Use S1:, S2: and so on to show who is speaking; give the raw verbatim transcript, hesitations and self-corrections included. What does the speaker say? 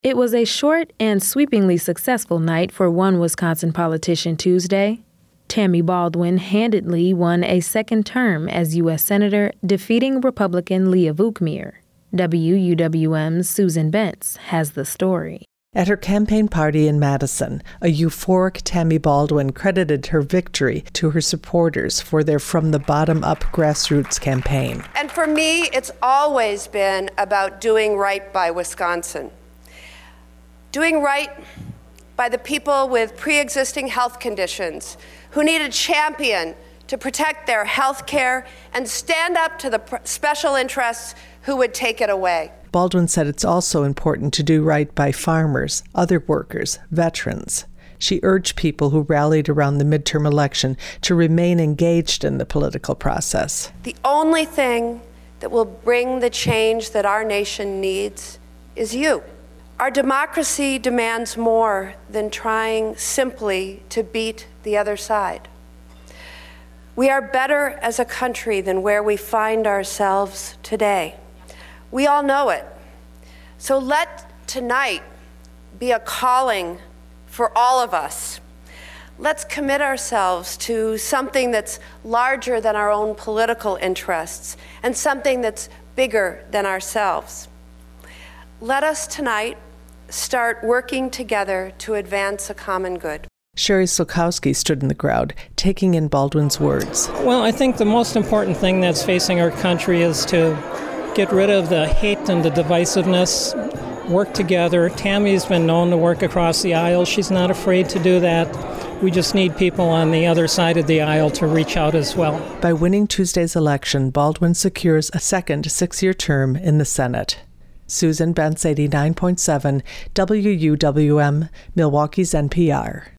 S1: It was a short and sweepingly successful night for one Wisconsin politician Tuesday. Tammy Baldwin handedly won a second term as U S Senator, defeating Republican Leah Vukmir. W U W M's Susan Bentz has the story.
S2: At her campaign party in Madison, a euphoric Tammy Baldwin credited her victory to her supporters for their from-the-bottom-up grassroots campaign.
S3: And for me, it's always been about doing right by Wisconsin. Doing right by the people with pre-existing health conditions who need a champion to protect their health care and stand up to the pr- special interests who would take it away.
S2: Baldwin said it's also important to do right by farmers, other workers, veterans. She urged people who rallied around the midterm election to remain engaged in the political process.
S3: The only thing that will bring the change that our nation needs is you. Our democracy demands more than trying simply to beat the other side. We are better as a country than where we find ourselves today. We all know it. So let tonight be a calling for all of us. Let's commit ourselves to something that's larger than our own political interests and something that's bigger than ourselves. Let us tonight start working together to advance a common good.
S2: Sherry Slukowski stood in the crowd, taking in Baldwin's words.
S4: Well, I think the most important thing that's facing our country is to get rid of the hate and the divisiveness, work together. Tammy's been known to work across the aisle. She's not afraid to do that. We just need people on the other side of the aisle to reach out as well.
S2: By winning Tuesday's election, Baldwin secures a second six-year term in the Senate. Susan Bentz, eighty-nine point seven, W U W M, Milwaukee's N P R.